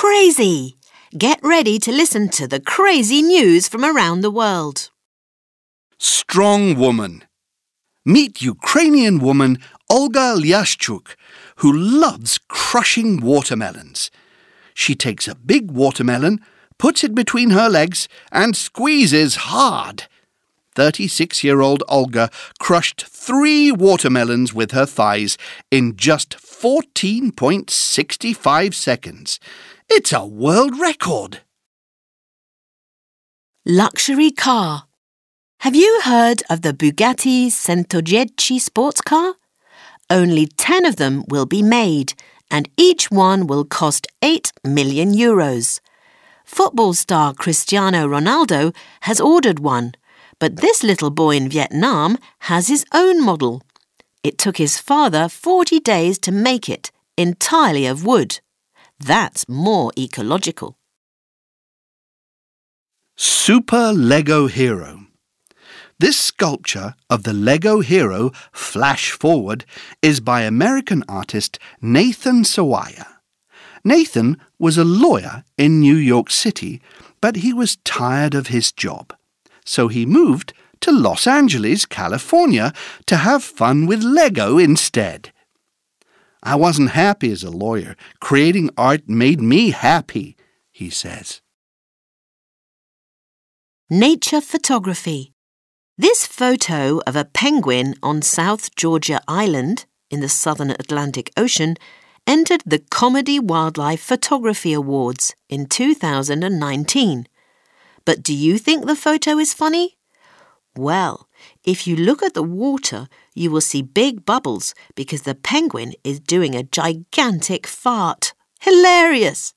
crazy! Get ready to listen to the crazy news from around the world. Strong woman. Meet Ukrainian woman Olga Lyashchuk, who loves crushing watermelons. She takes a big watermelon, puts it between her legs, and squeezes hard. 36-year-old Olga crushed 3 watermelons with her thighs in just 14.65 seconds. It's a world record. Luxury car. Have you heard of the Bugatti Centodieci sports car? Only 10 of them will be made, and each one will cost 8 million euros. Football star Cristiano Ronaldo has ordered one, but this little boy in Vietnam has his own model. It took his father 40 days to make it, entirely of wood. That's more ecological. Super Lego Hero. This sculpture of the Lego hero Flash Forward is by American artist Nathan Sawaya. Nathan was a lawyer in New York City, but he was tired of his job. So he moved to Los Angeles, California, to have fun with Lego instead. I wasn't happy as a lawyer. Creating art made me happy, he says. Nature photography. This photo of a penguin on South Georgia Island in the southern Atlantic Ocean entered the Comedy Wildlife Photography Awards in 2019. But do you think the photo is funny? Well, if you look at the water, you will see big bubbles because the penguin is doing a gigantic fart. Hilarious!